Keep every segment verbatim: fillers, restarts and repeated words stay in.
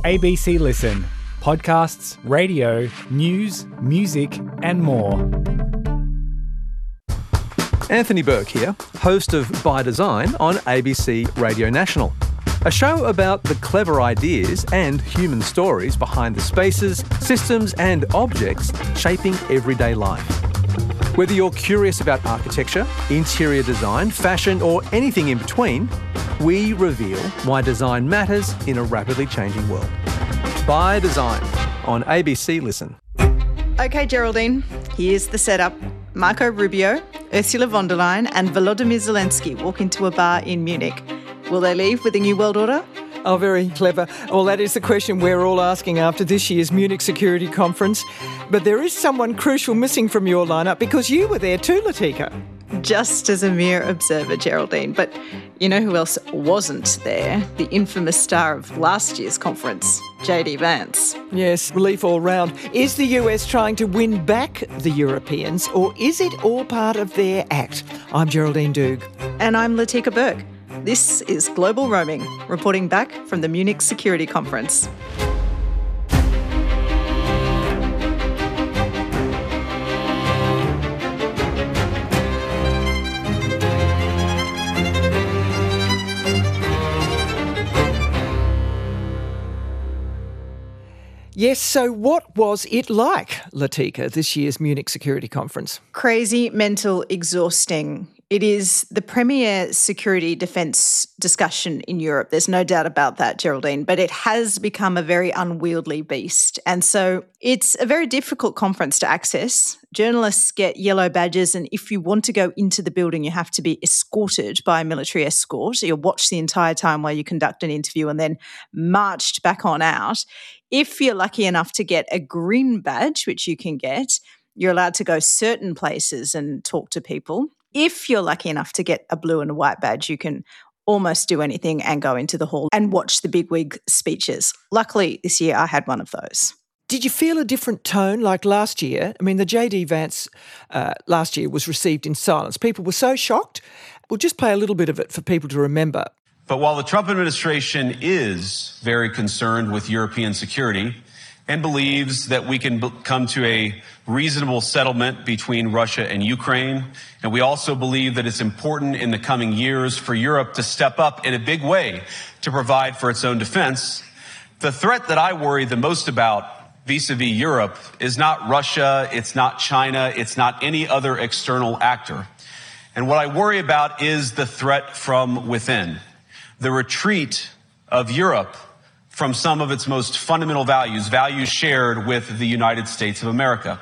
A B C Listen. Podcasts, radio, news, music and more. Anthony Burke here, host of By Design on A B C Radio National. A show about the clever ideas and human stories behind the spaces, systems and objects shaping everyday life. Whether you're curious about architecture, interior design, fashion or anything in between, we reveal why design matters in a rapidly changing world. By Design on A B C Listen. Okay, Geraldine, here's the setup. Marco Rubio, Ursula von der Leyen and Volodymyr Zelensky walk into a bar in Munich. Will they leave with a new world order? Oh, very clever. Well, that is the question we're all asking after this year's Munich Security Conference. But there is someone crucial missing from your lineup because you were there too, Latika. Just as a mere observer, Geraldine. But you know who else wasn't there? The infamous star of last year's conference, J D Vance. Yes, relief all round. Is the U S trying to win back the Europeans or is it all part of their act? I'm Geraldine Doog. And I'm Latika Burke. This is Global Roaming, reporting back from the Munich Security Conference. Yes, so what was it like, Latika, this year's Munich Security Conference? Crazy, mental, exhausting. It is the premier security defence discussion in Europe. There's no doubt about that, Geraldine, but it has become a very unwieldy beast. And so it's a very difficult conference to access. Journalists get yellow badges, and if you want to go into the building, you have to be escorted by a military escort. You're watched the entire time while you conduct an interview and then marched back on out. If you're lucky enough to get a green badge, which you can get, you're allowed to go certain places and talk to people. If you're lucky enough to get a blue and a white badge, you can almost do anything and go into the hall and watch the bigwig speeches. Luckily, this year I had one of those. Did you feel a different tone like last year? I mean, the J D Vance uh, last year was received in silence. People were so shocked. We'll just play a little bit of it for people to remember. But while the Trump administration is very concerned with European security and believes that we can come to a reasonable settlement between Russia and Ukraine, and we also believe that it's important in the coming years for Europe to step up in a big way to provide for its own defense, the threat that I worry the most about vis-a-vis Europe is not Russia, it's not China, it's not any other external actor. And what I worry about is the threat from within, the retreat of Europe from some of its most fundamental values, values shared with the United States of America.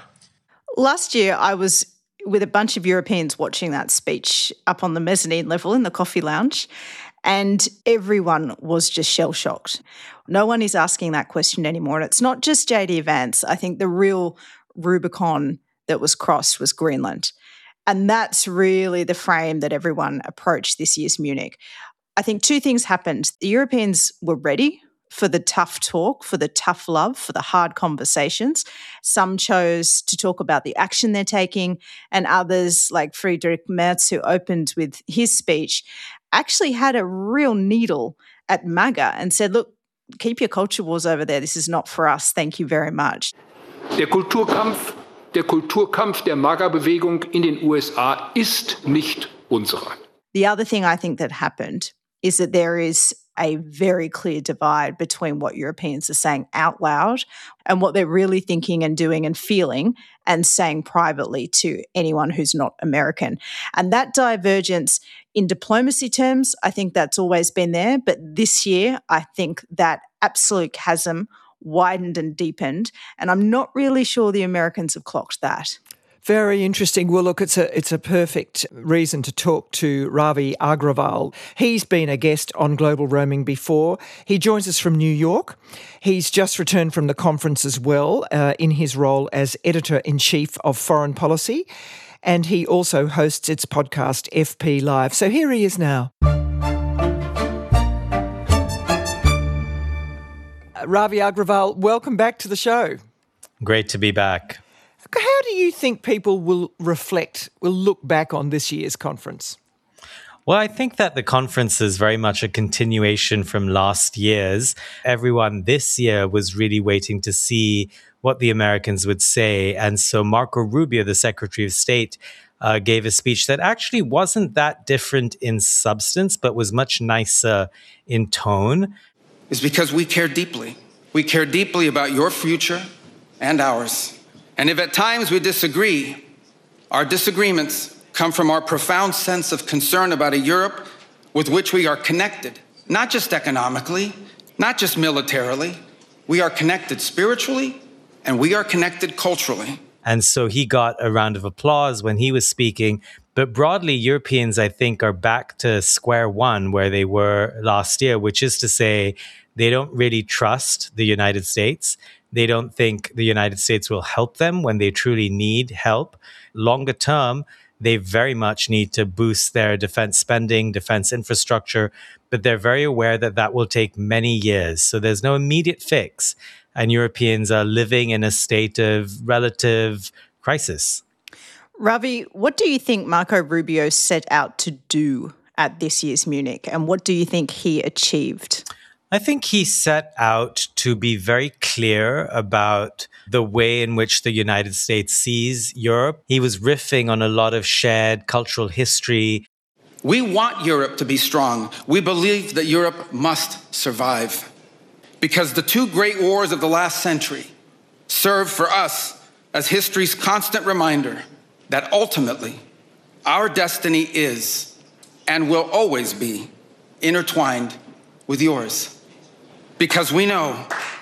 Last year, I was with a bunch of Europeans watching that speech up on the mezzanine level in the coffee lounge, and everyone was just shell-shocked. No one is asking that question anymore, and it's not just J D Vance. I think the real Rubicon that was crossed was Greenland, and that's really the frame that everyone approached this year's Munich. I think two things happened. The Europeans were ready for the tough talk, for the tough love, for the hard conversations. Some chose to talk about the action they're taking, and others, like Friedrich Merz, who opened with his speech, actually had a real needle at MAGA and said, look, keep your culture wars over there. This is not for us. Thank you very much. Der Kulturkampf, der Kulturkampf der MAGA-Bewegung in den U S A ist nicht unserer. The other thing I think that happened is that there is a very clear divide between what Europeans are saying out loud and what they're really thinking and doing and feeling and saying privately to anyone who's not American. And that divergence in diplomacy terms, I think that's always been there. But this year, I think that absolute chasm widened and deepened. And I'm not really sure the Americans have clocked that. Very interesting. Well, look, it's a it's a perfect reason to talk to Ravi Agrawal. He's been a guest on Global Roaming before. He joins us from New York. He's just returned from the conference as well uh, in his role as Editor-in-Chief of Foreign Policy. And he also hosts its podcast, F P Live. So here he is now. Ravi Agrawal, welcome back to the show. Great to be back. How do you think people will reflect, will look back on this year's conference? Well, I think that the conference is very much a continuation from last year's. Everyone this year was really waiting to see what the Americans would say. And so Marco Rubio, the Secretary of State, uh, gave a speech that actually wasn't that different in substance, but was much nicer in tone. It's because we care deeply. We care deeply about your future and ours. And if at times we disagree, our disagreements come from our profound sense of concern about a Europe with which we are connected, not just economically, not just militarily. We are connected spiritually, and we are connected culturally. And so he got a round of applause when he was speaking. But broadly, Europeans, I think, are back to square one where they were last year, which is to say they don't really trust the United States. They don't think the United States will help them when they truly need help. Longer term, they very much need to boost their defense spending, defense infrastructure, but they're very aware that that will take many years. So there's no immediate fix, and Europeans are living in a state of relative crisis. Ravi, what do you think Marco Rubio set out to do at this year's Munich, and what do you think he achieved? I think he set out to be very clear about the way in which the United States sees Europe. He was riffing on a lot of shared cultural history. We want Europe to be strong. We believe that Europe must survive because the two great wars of the last century serve for us as history's constant reminder that ultimately our destiny is and will always be intertwined with yours. Because we know.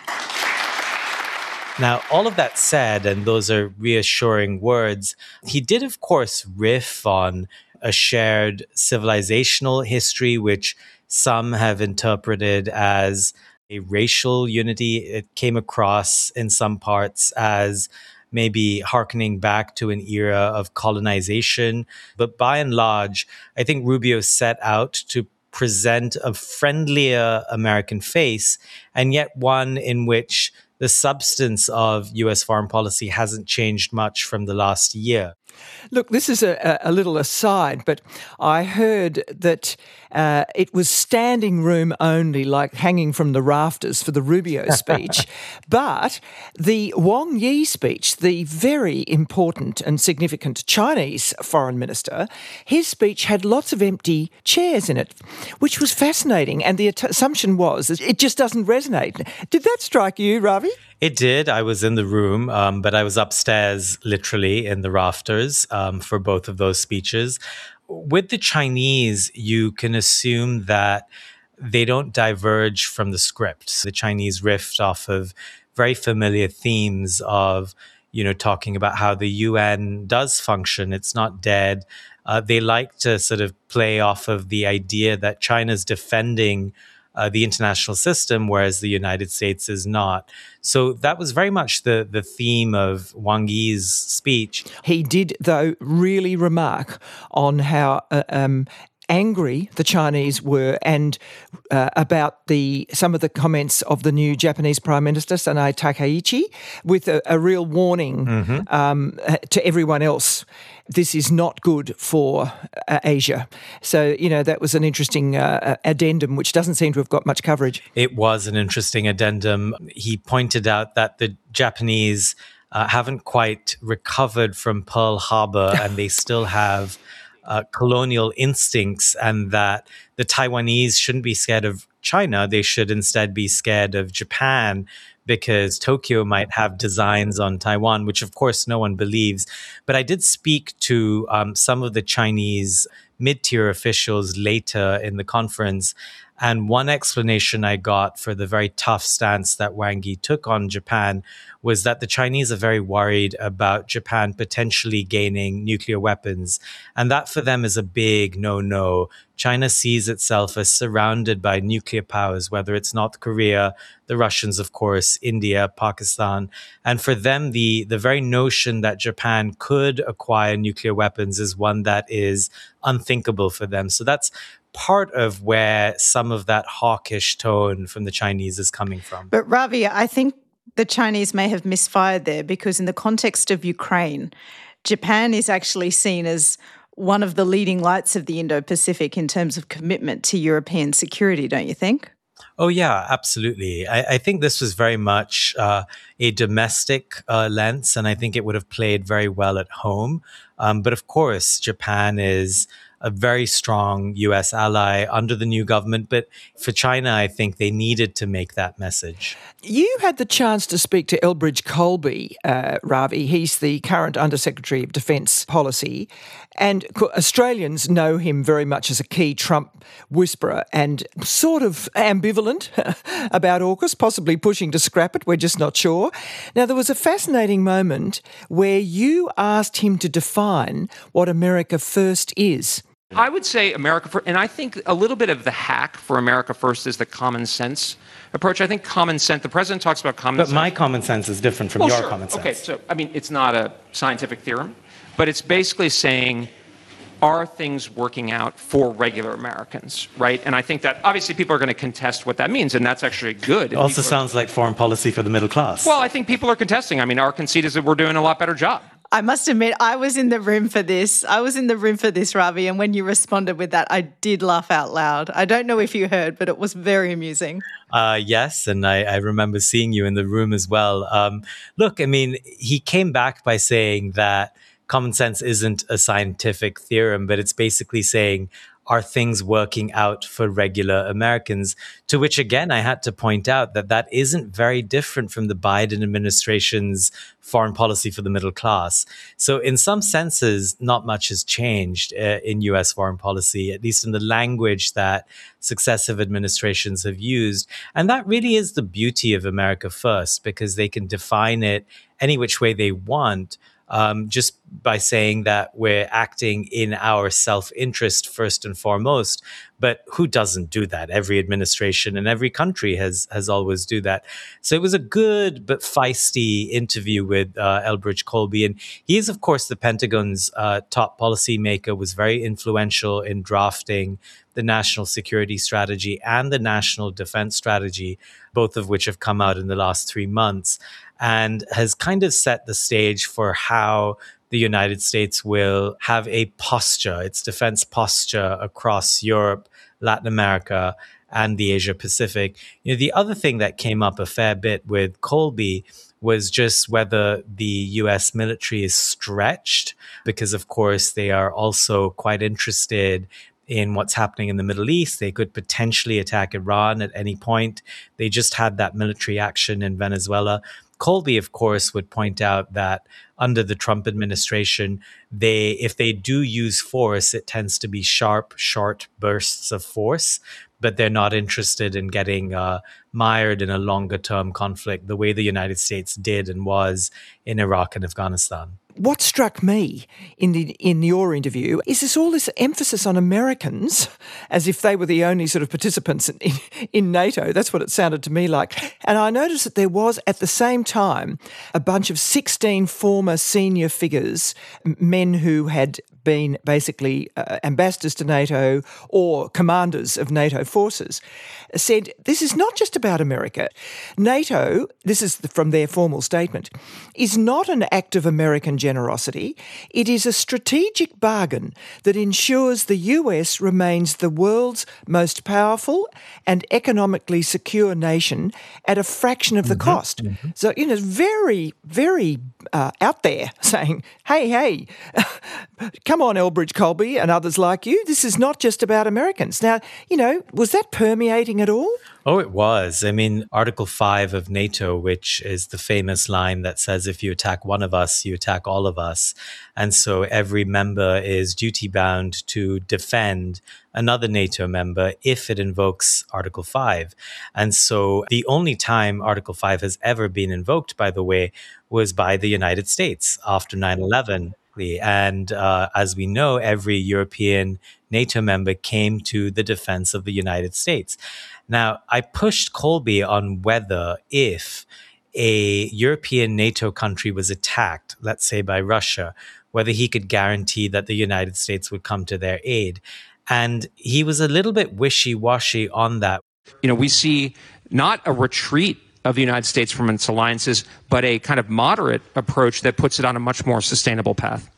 Now, all of that said, and those are reassuring words, he did, of course, riff on a shared civilizational history, which some have interpreted as a racial unity. It came across in some parts as maybe hearkening back to an era of colonization. But by and large, I think Rubio set out to present a friendlier American face, and yet one in which the substance of U S foreign policy hasn't changed much from the last year. Look, this is a, a little aside, but I heard that uh, it was standing room only, like hanging from the rafters for the Rubio speech. But the Wang Yi speech, the very important and significant Chinese foreign minister, his speech had lots of empty chairs in it, which was fascinating. And the assumption was that it just doesn't resonate. Did that strike you, Ravi? It did. I was in the room, um, but I was upstairs, literally, in the rafters um, for both of those speeches. With the Chinese, you can assume that they don't diverge from the script. The Chinese riffed off of very familiar themes of, you know, talking about how the U N does function. It's not dead. Uh, they like to sort of play off of the idea that China's defending Uh, the international system, whereas the United States is not. So that was very much the, the theme of Wang Yi's speech. He did, though, really remark on how uh, um, angry the Chinese were and uh, about the some of the comments of the new Japanese Prime Minister, Sanae Takaichi, with a, a real warning mm-hmm. um, to everyone else. This is not good for uh, Asia. So, you know, that was an interesting uh, addendum, which doesn't seem to have got much coverage. It was an interesting addendum. He pointed out that the Japanese uh, haven't quite recovered from Pearl Harbor and they still have uh, colonial instincts, and that the Taiwanese shouldn't be scared of China. They should instead be scared of Japan, because Tokyo might have designs on Taiwan, which of course no one believes. But I did speak to um, some of the Chinese mid-tier officials later in the conference, and one explanation I got for the very tough stance that Wang Yi took on Japan was that the Chinese are very worried about Japan potentially gaining nuclear weapons. And that for them is a big no-no. China sees itself as surrounded by nuclear powers, whether it's North Korea, the Russians, of course, India, Pakistan. And for them, the, the very notion that Japan could acquire nuclear weapons is one that is unthinkable for them. So that's part of where some of that hawkish tone from the Chinese is coming from. But Ravi, I think the Chinese may have misfired there, because in the context of Ukraine, Japan is actually seen as one of the leading lights of the Indo-Pacific in terms of commitment to European security, don't you think? Oh, yeah, absolutely. I, I think this was very much uh, a domestic uh, lens, and I think it would have played very well at home. Um, but of course, Japan is a very strong U S ally under the new government. But for China, I think they needed to make that message. You had the chance to speak to Elbridge Colby, uh, Ravi. He's the current Undersecretary of Defence Policy. And Australians know him very much as a key Trump whisperer and sort of ambivalent about AUKUS, possibly pushing to scrap it. We're just not sure. Now, there was a fascinating moment where you asked him to define what America First is. I would say America First, and I think a little bit of the hack for America First is the common sense approach. I think common sense, the president talks about common but sense. But my common sense is different from well, your sure. common sense. Okay, so, I mean, it's not a scientific theorem, but it's basically saying, are things working out for regular Americans, right? And I think that obviously people are going to contest what that means, and that's actually good. It also sounds like foreign policy for the middle class. Well, I think people are contesting. I mean, our conceit is that we're doing a lot better job. I must admit, I was in the room for this. I was in the room for this, Ravi, and when you responded with that, I did laugh out loud. I don't know if you heard, but it was very amusing. Uh, yes, and I, I remember seeing you in the room as well. Um, look, I mean, he came back by saying that common sense isn't a scientific theorem, but it's basically saying, are things working out for regular Americans? To which, again, I had to point out that that isn't very different from the Biden administration's foreign policy for the middle class. So in some senses, not much has changed uh, in U S foreign policy, at least in the language that successive administrations have used. And that really is the beauty of America First, because they can define it any which way they want. Um, just by saying that we're acting in our self-interest first and foremost. But who doesn't do that? Every administration and every country has has always do that. So it was a good but feisty interview with uh, Elbridge Colby. And he is, of course, the Pentagon's uh, top policymaker, was very influential in drafting the national security strategy and the national defense strategy, both of which have come out in the last three months. And has kind of set the stage for how the United States will have a posture, its defense posture across Europe, Latin America, and the Asia Pacific. You know, the other thing that came up a fair bit with Colby was just whether the U S military is stretched, because of course they are also quite interested in what's happening in the Middle East. They could potentially attack Iran at any point. They just had that military action in Venezuela. Colby, of course, would point out that under the Trump administration, they, if they do use force, it tends to be sharp, short bursts of force, but they're not interested in getting uh, mired in a longer-term conflict the way the United States did and was in Iraq and Afghanistan. What struck me in the in your interview is this all this emphasis on Americans as if they were the only sort of participants in, in NATO. That's what it sounded to me like. And I noticed that there was at the same time a bunch of sixteen former senior figures, men who had been basically uh, ambassadors to NATO or commanders of NATO forces, said this is not just about America. NATO, this is from their formal statement, is not an act of American generosity. It is a strategic bargain that ensures the U S remains the world's most powerful and economically secure nation at a fraction of the mm-hmm. cost. Mm-hmm. So, you know, very, very uh, out there saying, hey, hey, come on, Elbridge Colby and others like you, this is not just about Americans. Now, you know, was that permeating at all? Oh, it was. I mean, Article five of NATO, which is the famous line that says, if you attack one of us, you attack all of us. And so every member is duty-bound to defend another NATO member if it invokes Article five. And so the only time Article five has ever been invoked, by the way, was by the United States after nine eleven. And uh, as we know, every European NATO member came to the defense of the United States. Now, I pushed Colby on whether if a European NATO country was attacked, let's say by Russia, whether he could guarantee that the United States would come to their aid. And he was a little bit wishy-washy on that. You know, we see not a retreat of the United States from its alliances, but a kind of moderate approach that puts it on a much more sustainable path.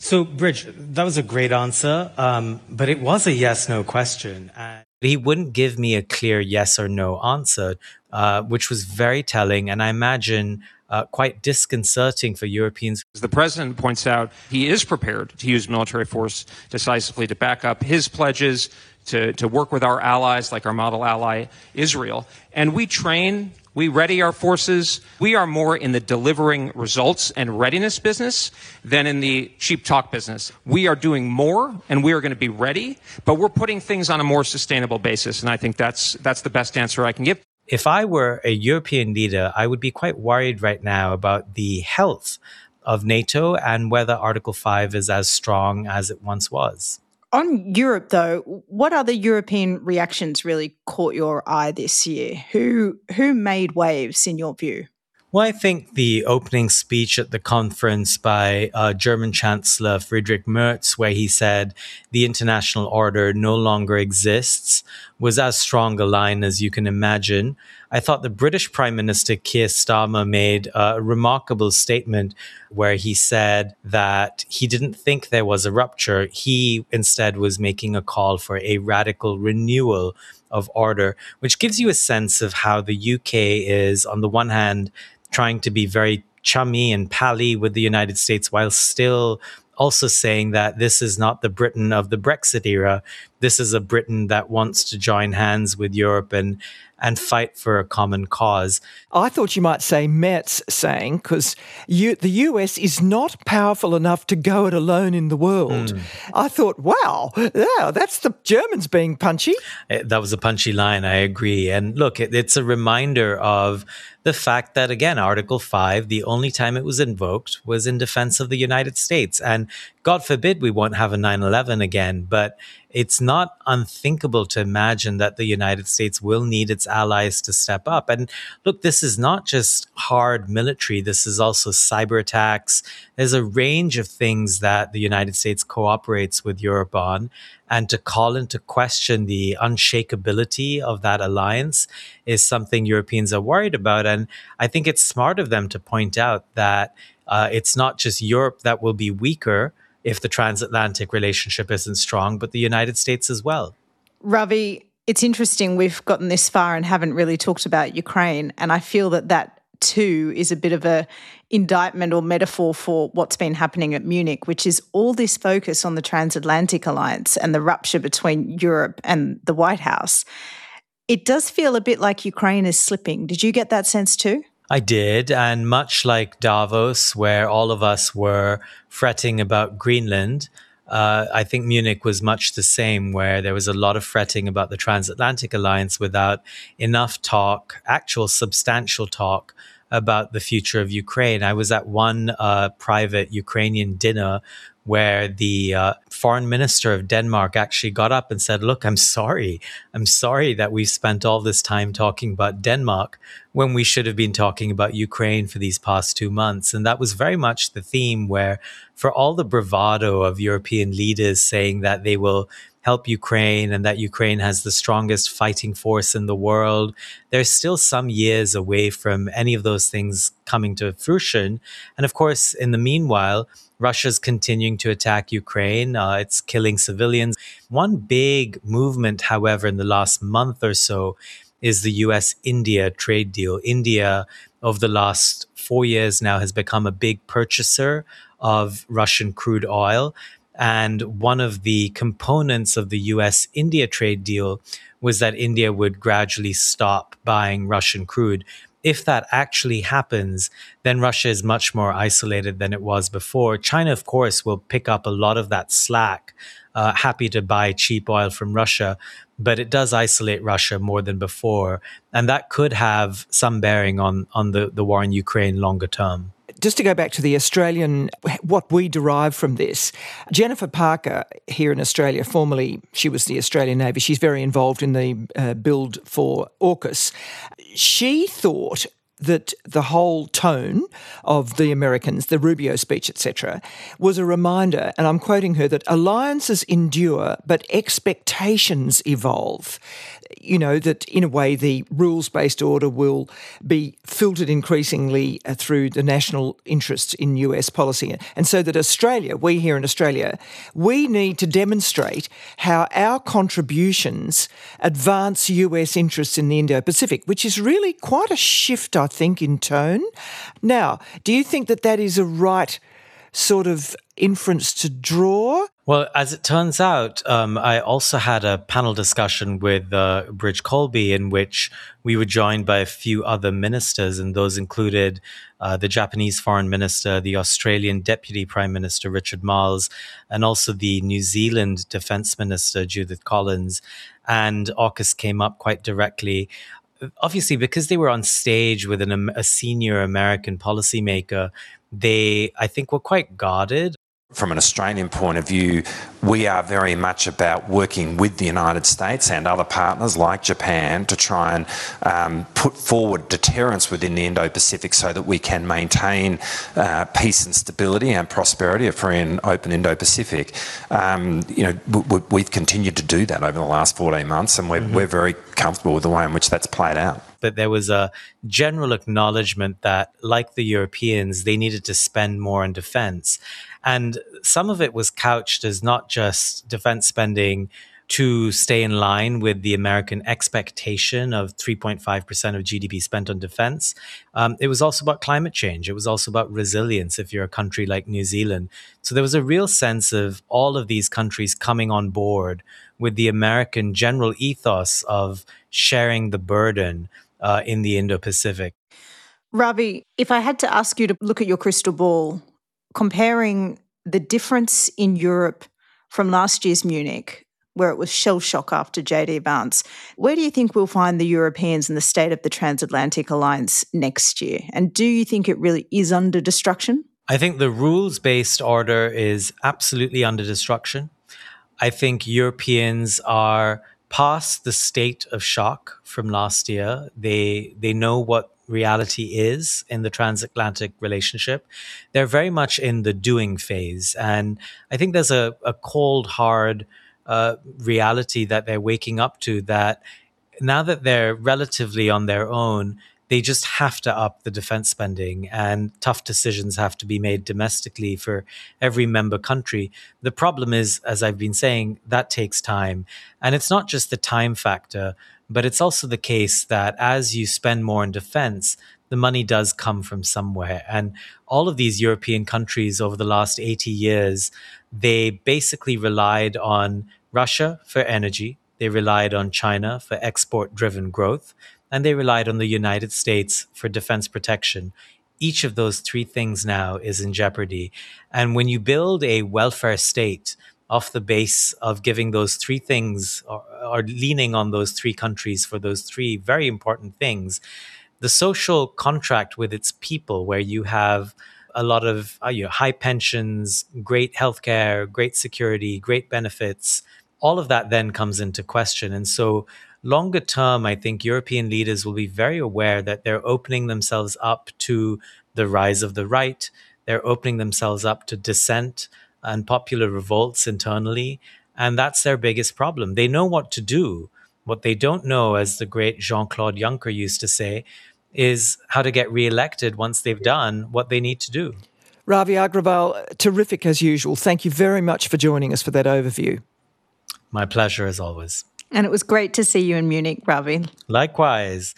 So, Bridge, that was a great answer, um, but it was a yes-no question. And he wouldn't give me a clear yes or no answer, uh, which was very telling, and I imagine uh, quite disconcerting for Europeans. As the president points out, he is prepared to use military force decisively to back up his pledges, to, to work with our allies, like our model ally, Israel. And we train, we ready our forces. We are more in the delivering results and readiness business than in the cheap talk business. We are doing more, and we are going to be ready, but we're putting things on a more sustainable basis. And I think that's that's the best answer I can give. If I were a European leader, I would be quite worried right now about the health of NATO and whether Article five is as strong as it once was. On Europe, though, what other European reactions really caught your eye this year? Who who made waves in your view? Well, I think the opening speech at the conference by uh, German Chancellor Friedrich Merz, where he said the international order no longer exists, was as strong a line as you can imagine. I thought the British Prime Minister Keir Starmer made a remarkable statement where he said that he didn't think there was a rupture. He instead was making a call for a radical renewal of order, which gives you a sense of how the U K is, on the one hand, trying to be very chummy and pally with the United States while still also saying that this is not the Britain of the Brexit era. This is a Britain that wants to join hands with Europe and and fight for a common cause. I thought you might say Merz saying, because the U S is not powerful enough to go it alone in the world. Mm. I thought, wow, yeah, that's the Germans being punchy. That was a punchy line, I agree. And look, it, it's a reminder of the fact that, again, Article five, the only time it was invoked was in defense of the United States. And God forbid we won't have a nine eleven again, but it's not unthinkable to imagine that the United States will need its allies to step up. And look, this is not just hard military. This is also cyber attacks. There's a range of things that the United States cooperates with Europe on. And to call into question the unshakability of that alliance is something Europeans are worried about. And I think it's smart of them to point out that uh, it's not just Europe that will be weaker if the transatlantic relationship isn't strong, but the United States as well. Ravi, it's interesting we've gotten this far and haven't really talked about Ukraine, and I feel that that too is a bit of a indictment or metaphor for what's been happening at Munich, which is all this focus on the transatlantic alliance and the rupture between Europe and the White House. It does feel a bit like Ukraine is slipping. Did you get that sense too? I did, and much like Davos, where all of us were fretting about Greenland, uh, I think Munich was much the same, where there was a lot of fretting about the transatlantic alliance without enough talk, actual substantial talk, about the future of Ukraine. I was at one uh, private Ukrainian dinner where the uh, foreign minister of Denmark actually got up and said, look, I'm sorry. I'm sorry that we've spent all this time talking about Denmark when we should have been talking about Ukraine for these past two months. And that was very much the theme, where for all the bravado of European leaders saying that they will help Ukraine and that Ukraine has the strongest fighting force in the world, there's still some years away from any of those things coming to fruition. And of course, in the meanwhile, Russia's continuing to attack Ukraine. Uh, it's killing civilians. One big movement, however, in the last month or so is the U S India trade deal. India, over the last four years now, has become a big purchaser of Russian crude oil. And one of the components of the U S India trade deal was that India would gradually stop buying Russian crude. If that actually happens, then Russia is much more isolated than it was before. China, of course, will pick up a lot of that slack, uh, happy to buy cheap oil from Russia, but it does isolate Russia more than before. And that could have some bearing on, on the, the war in Ukraine longer term. Just to go back to the Australian, what we derive from this, Jennifer Parker here in Australia, formerly she was the Australian Navy, she's very involved in the uh, build for AUKUS. She thought that the whole tone of the Americans, the Rubio speech, et cetera, was a reminder, and I'm quoting her, that alliances endure, but expectations evolve. you know, that in a way the rules-based order will be filtered increasingly uh, through the national interests in U S policy. And so that Australia, we here in Australia, we need to demonstrate how our contributions advance U S interests in the Indo-Pacific, which is really quite a shift, I think, in tone. Now, do you think that that is a right sort of inference to draw? Well, as it turns out, um, I also had a panel discussion with uh, Bridge Colby in which we were joined by a few other ministers, and those included uh, the Japanese Foreign Minister, the Australian Deputy Prime Minister Richard Marles, and also the New Zealand Defence Minister Judith Collins. And AUKUS came up quite directly. Obviously, because they were on stage with an, a senior American policymaker, they, I think, were quite guarded. From an Australian point of view, we are very much about working with the United States and other partners like Japan to try and um, put forward deterrence within the Indo-Pacific so that we can maintain uh, peace and stability and prosperity, a free and open Indo-Pacific. Um, you know, we, we've continued to do that over the last fourteen months, and we're, mm-hmm. we're very comfortable with the way in which that's played out. That there was a general acknowledgement that, like the Europeans, they needed to spend more on defense. And some of it was couched as not just defense spending to stay in line with the American expectation of three point five percent of G D P spent on defense. Um, it was also about climate change. It was also about resilience if you're a country like New Zealand. So there was a real sense of all of these countries coming on board with the American general ethos of sharing the burden uh, in the Indo-Pacific. Ravi, if I had to ask you to look at your crystal ball, comparing the difference in Europe from last year's Munich, where it was shell shock after J D Vance, where do you think we'll find the Europeans and the state of the transatlantic alliance next year? And do you think it really is under destruction? I think the rules-based order is absolutely under destruction. I think Europeans are past the state of shock from last year. They they know what reality is in the transatlantic relationship. They're very much in the doing phase. And I think there's a, a cold, hard uh, reality that they're waking up to, that now that they're relatively on their own, they just have to up the defense spending, and tough decisions have to be made domestically for every member country. The problem is, as I've been saying, that takes time. And it's not just the time factor, but it's also the case that as you spend more on defense, the money does come from somewhere. And all of these European countries over the last eighty years, they basically relied on Russia for energy. They relied on China for export-driven growth. And they relied on the United States for defense protection. Each of those three things now is in jeopardy. And when you build a welfare state off the base of giving those three things, or, or leaning on those three countries for those three very important things, the social contract with its people, where you have a lot of uh, you know, high pensions, great healthcare, great security, great benefits, all of that then comes into question. And so longer term, I think European leaders will be very aware that they're opening themselves up to the rise of the right. They're opening themselves up to dissent and popular revolts internally. And that's their biggest problem. They know what to do. What they don't know, as the great Jean-Claude Juncker used to say, is how to get reelected once they've done what they need to do. Ravi Agrawal, terrific as usual. Thank you very much for joining us for that overview. My pleasure, as always. And it was great to see you in Munich, Ravi. Likewise.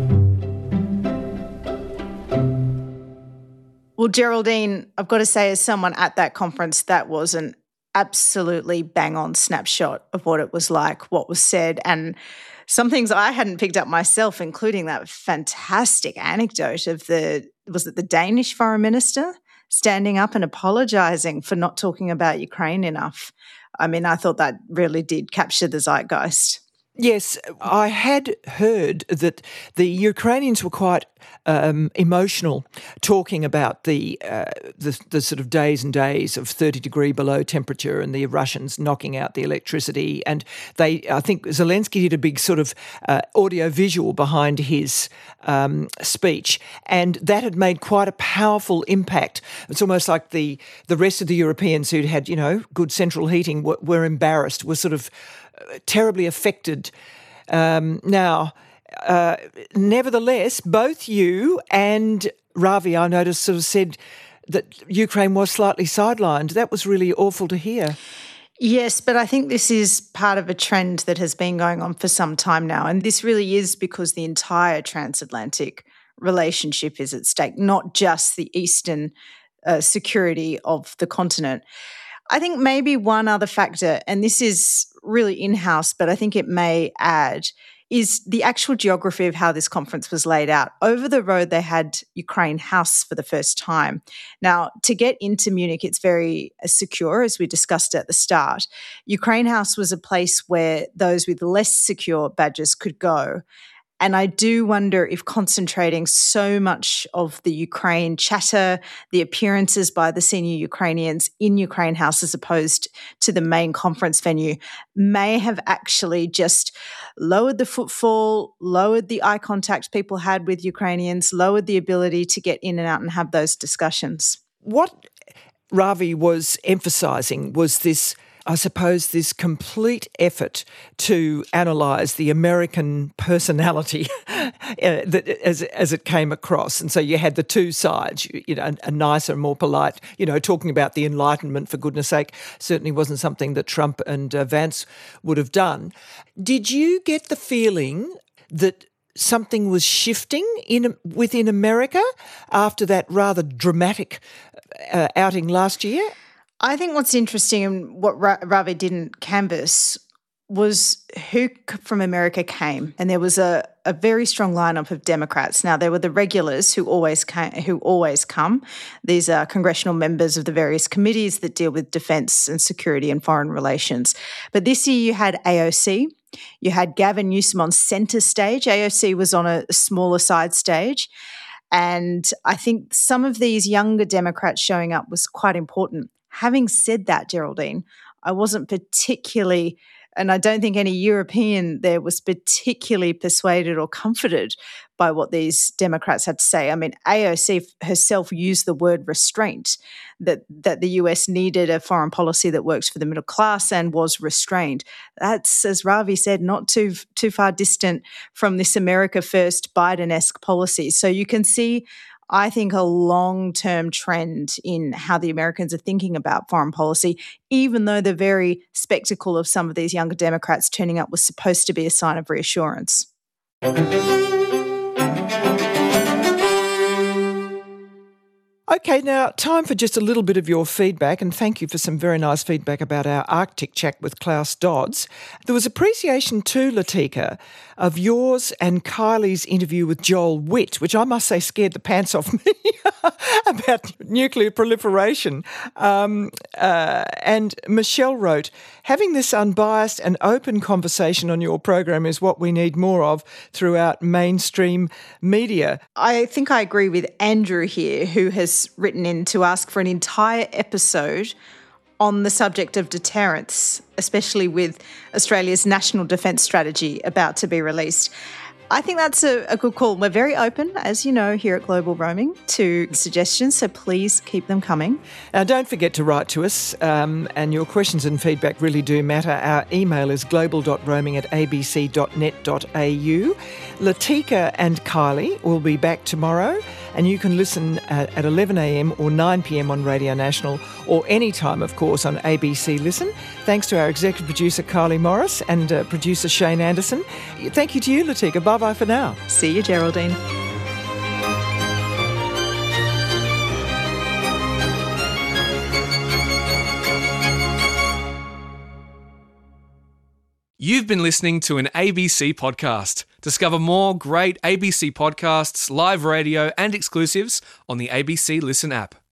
Well, Geraldine, I've got to say, as someone at that conference, that was an absolutely bang-on snapshot of what it was like, what was said, and some things I hadn't picked up myself, including that fantastic anecdote of the, was it the Danish foreign minister standing up and apologising for not talking about Ukraine enough. I mean, I thought that really did capture the zeitgeist. Yes, I had heard that the Ukrainians were quite um, emotional, talking about the, uh, the the sort of days and days of thirty degree below temperature and the Russians knocking out the electricity. And they, I think Zelensky did a big sort of uh, audio visual behind his um, speech, and that had made quite a powerful impact. It's almost like the the rest of the Europeans who'd had, you know, good central heating were, were embarrassed, were sort of terribly affected Um, now, uh, nevertheless, both you and Ravi, I noticed, sort of said that Ukraine was slightly sidelined. That was really awful to hear. Yes, but I think this is part of a trend that has been going on for some time now. And this really is because the entire transatlantic relationship is at stake, not just the eastern uh, security of the continent. I think maybe one other factor, and this is really in-house, but I think it may add, is the actual geography of how this conference was laid out. Over the road, they had Ukraine House for the first time. Now, to get into Munich, it's very secure, as we discussed at the start. Ukraine House was a place where those with less secure badges could go. And I do wonder if concentrating so much of the Ukraine chatter, the appearances by the senior Ukrainians in Ukraine House as opposed to the main conference venue may have actually just lowered the footfall, lowered the eye contact people had with Ukrainians, lowered the ability to get in and out and have those discussions. What Ravi was emphasising was this, I suppose, this complete effort to analyse the American personality uh, that, as, as it came across. And so you had the two sides, you, you know, a, a nicer, more polite, you know, talking about the Enlightenment, for goodness sake, certainly wasn't something that Trump and uh, Vance would have done. Did you get the feeling that something was shifting in within America after that rather dramatic uh, outing last year? I think what's interesting and what Ravi didn't canvass was who from America came, and there was a, a very strong lineup of Democrats. Now, there were the regulars who always came, who always come. These are congressional members of the various committees that deal with defence and security and foreign relations. But this year you had A O C. You had Gavin Newsom on centre stage. A O C was on a smaller side stage. And I think some of these younger Democrats showing up was quite important. Having said that, Geraldine, I wasn't particularly, and I don't think any European there was particularly persuaded or comforted by what these Democrats had to say. I mean, A O C herself used the word restraint, that, that the U S needed a foreign policy that works for the middle class and was restrained. That's, as Ravi said, not too, too far distant from this America First Biden-esque policy. So you can see, I think, a long-term trend in how the Americans are thinking about foreign policy, even though the very spectacle of some of these younger Democrats turning up was supposed to be a sign of reassurance. Okay, now time for just a little bit of your feedback, and thank you for some very nice feedback about our Arctic chat with Klaus Dodds. There was appreciation too, Latika, of yours and Kylie's interview with Joel Witt, which I must say scared the pants off me about nuclear proliferation. Um, uh, and Michelle wrote, having this unbiased and open conversation on your program is what we need more of throughout mainstream media. I think I agree with Andrew here, who has written in to ask for an entire episode on the subject of deterrence, especially with Australia's National Defence Strategy about to be released. I think that's a, a good call. We're very open, as you know, here at Global Roaming to suggestions, so please keep them coming. Now, don't forget to write to us, um, and your questions and feedback really do matter. Our email is global dot roaming at a b c dot net dot a u. Latika and Kylie will be back tomorrow, and you can listen at, at eleven a m or nine p m on Radio National, or any time, of course, on A B C Listen. Thanks to our executive producer, Kylie Morris, and uh, producer, Shane Anderson. Thank you to you, Latika. Bye-bye for now. See you, Geraldine. You've been listening to an A B C podcast. Discover more great A B C podcasts, live radio, and exclusives on the A B C Listen app.